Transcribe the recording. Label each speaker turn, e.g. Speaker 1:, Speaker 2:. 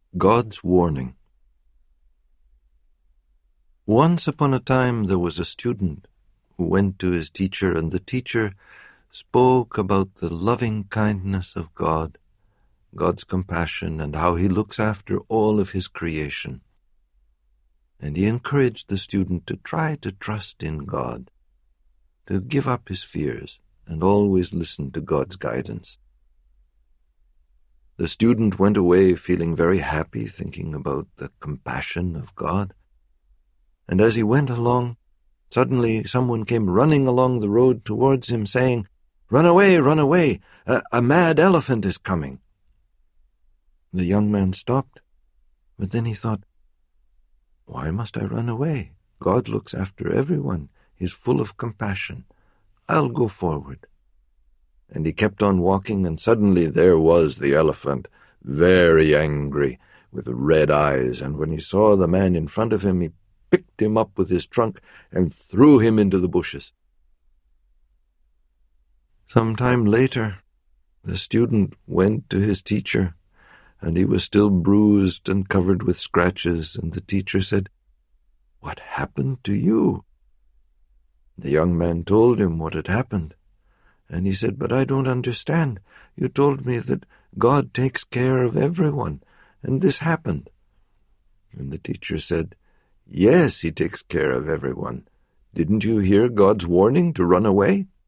Speaker 1: God's Warning. Once upon a time there was a student who went to his teacher, and the teacher spoke about the loving kindness of God, God's compassion, and how he looks after all of his creation. And he encouraged the student to try to trust in God, to give up his fears, and always listen to God's guidance. The student went away feeling very happy, thinking about the compassion of God. And as he went along, suddenly someone came running along the road towards him, saying, "Run away, run away! A mad elephant is coming!" The young man stopped, but then he thought, "Why must I run away? God looks after everyone. He's full of compassion. I'll go forward." And he kept on walking, and suddenly there was the elephant, very angry, with red eyes, and when he saw the man in front of him, he picked him up with his trunk and threw him into the bushes. Some time later, the student went to his teacher, and he was still bruised and covered with scratches, and the teacher said, "What happened to you?" The young man told him what had happened. And he said, "But I don't understand. You told me that God takes care of everyone, and this happened." And the teacher said, "Yes, he takes care of everyone. Didn't you hear God's warning to run away?"